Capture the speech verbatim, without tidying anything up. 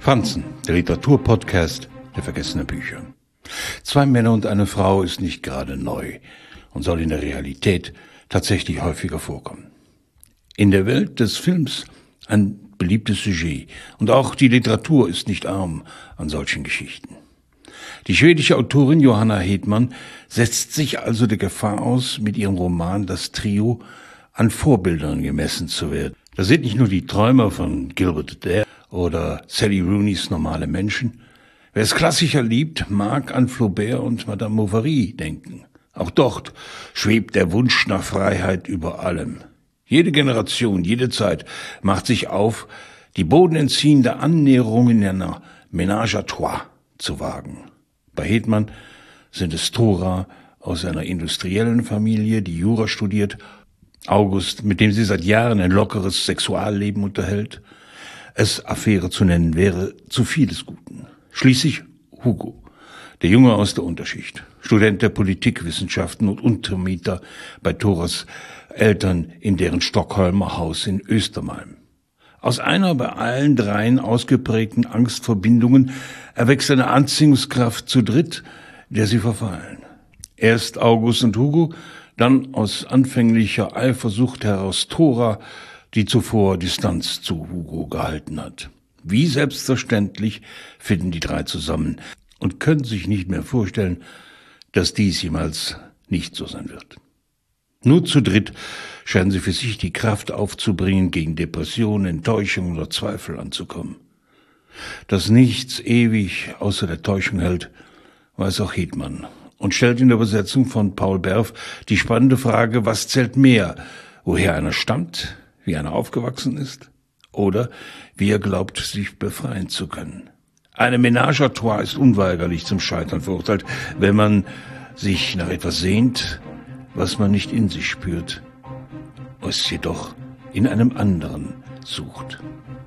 Franzen, der Literaturpodcast der vergessenen Bücher. Zwei Männer und eine Frau ist nicht gerade neu und soll in der Realität tatsächlich häufiger vorkommen. In der Welt des Films ein beliebtes Sujet und auch die Literatur ist nicht arm an solchen Geschichten. Die schwedische Autorin Johanna Hedman setzt sich also der Gefahr aus, mit ihrem Roman Das Trio an Vorbildern gemessen zu werden. Da sind nicht nur die Träumer von Gilbert Adair oder Sally Rooney's Normale Menschen. Wer es klassischer liebt, mag an Flaubert und Madame Bovary denken. Auch dort schwebt der Wunsch nach Freiheit über allem. Jede Generation, jede Zeit macht sich auf, die bodenentziehende Annäherung in einer Ménage à trois zu wagen. Bei Hedman sind es Thora aus einer industriellen Familie, die Jura studiert, August, mit dem sie seit Jahren ein lockeres Sexualleben unterhält. Es Affäre zu nennen wäre zu viel des Guten. Schließlich Hugo, der Junge aus der Unterschicht, Student der Politikwissenschaften und Untermieter bei Thoras Eltern in deren Stockholmer Haus in Östermalm. Aus einer bei allen dreien ausgeprägten Angst vor Bindungen erwächst eine Anziehungskraft zu dritt, der sie verfallen. Erst August und Hugo, dann aus anfänglicher Eifersucht heraus Thora, die zuvor Distanz zu Hugo gehalten hat. Wie selbstverständlich finden die drei zusammen und können sich nicht mehr vorstellen, dass dies jemals nicht so sein wird. Nur zu dritt scheinen sie für sich die Kraft aufzubringen, gegen Depressionen, Enttäuschung oder Zweifel anzukommen. Dass nichts ewig außer der Täuschung hält, weiß auch Hedman und stellt in der Übersetzung von Paul Berf die spannende Frage, was zählt mehr, woher einer stammt, wie einer aufgewachsen ist oder wie er glaubt, sich befreien zu können. Eine Ménage à trois ist unweigerlich zum Scheitern verurteilt, wenn man sich nach etwas sehnt, was man nicht in sich spürt, es jedoch in einem anderen sucht.